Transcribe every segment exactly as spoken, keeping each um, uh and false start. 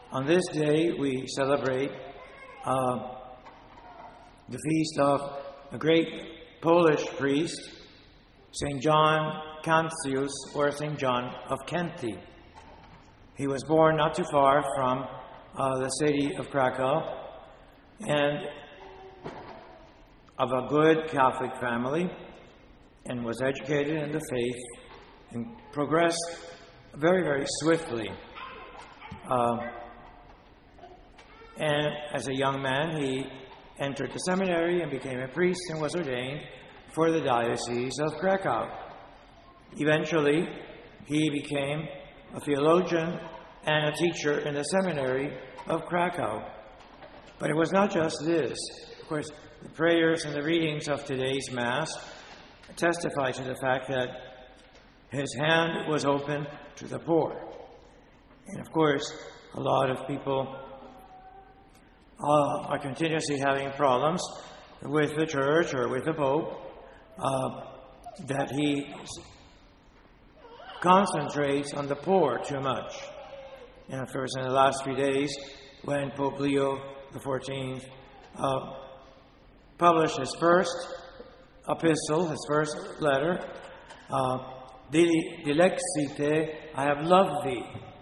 On this day, we celebrate uh, the feast of a great Polish priest, Saint John Cancius, or Saint John of Kenty. He was born not too far from uh, the city of Krakow, and of a good Catholic family, and was educated in the faith and progressed very, very swiftly. Uh, and as a young man, he entered the seminary and became a priest and was ordained for the Diocese of Krakow. Eventually, he became a theologian and a teacher in the seminary of Krakow. But it was not just this. Of course, the prayers and the readings of today's Mass testify to the fact that his hand was open to the poor. And of course, a lot of people uh, are continuously having problems with the Church or with the Pope, uh, that he concentrates on the poor too much. And of course, in the last few days, when Pope Leo the fourteenth uh, published his first epistle, his first letter, uh, Dilexite, I have loved thee.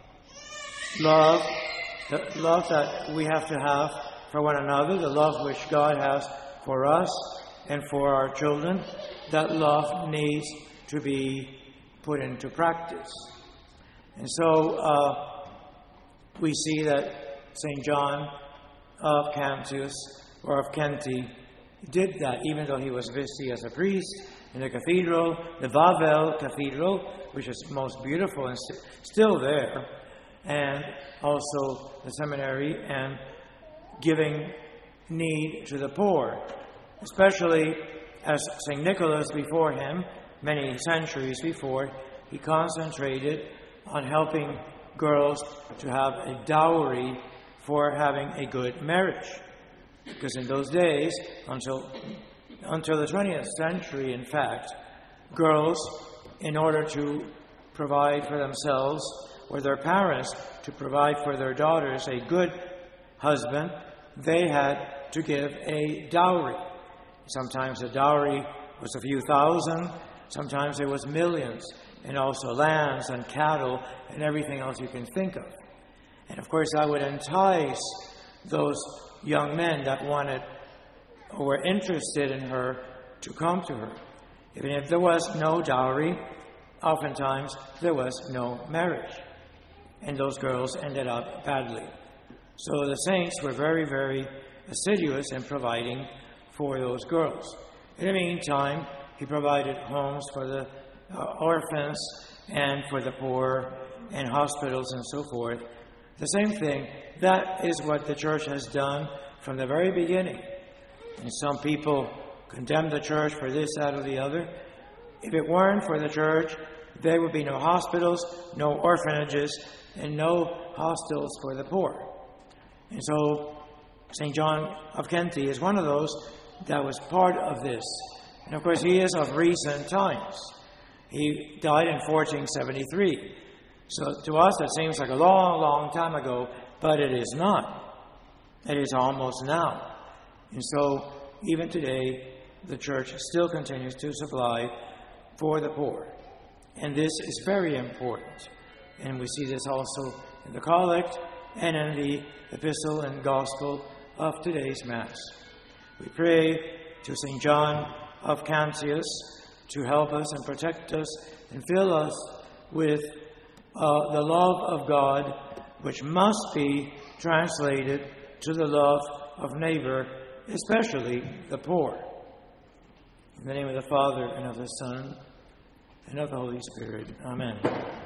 Love, the love that we have to have for one another, the love which God has for us and for our children, that love needs to be put into practice. And so uh, we see that Saint John of Cancius, or of Kenty, did that, even though he was busy as a priest in the cathedral, the Wawel Cathedral, which is most beautiful and st- still there, and also the seminary, and giving need to the poor, especially as Saint Nicholas before him, many centuries before, he concentrated on helping girls to have a dowry for having a good marriage. Because in those days, until until the twentieth century, in fact, girls, in order to provide for themselves, or their parents to provide for their daughters a good husband, they had to give a dowry. Sometimes the dowry was a few thousand, sometimes it was millions, and also lands and cattle and everything else you can think of. And of course, that would entice those young men that wanted or were interested in her to come to her. Even if there was no dowry, oftentimes there was no marriage. And those girls ended up badly. So the saints were very, very assiduous in providing for those girls. In the meantime, he provided homes for the uh, orphans and for the poor and hospitals and so forth. The same thing, that is what the Church has done from the very beginning. And some people condemn the Church for this, that, or the other. If it weren't for the Church, there would be no hospitals, no orphanages, and no hostels for the poor. And so Saint John of Kenty is one of those that was part of this. And of course, he is of recent times. He died in fourteen seventy-three. So to us, that seems like a long, long time ago, but it is not. It is almost now. And so, even today, the Church still continues to supply for the poor. And this is very important. And we see this also in the Collect and in the Epistle and Gospel of today's Mass. We pray to Saint John of Cancius to help us and protect us and fill us with uh, the love of God, which must be translated to the love of neighbor, especially the poor. In the name of the Father, and of the Son, and of the Holy Spirit. Amen.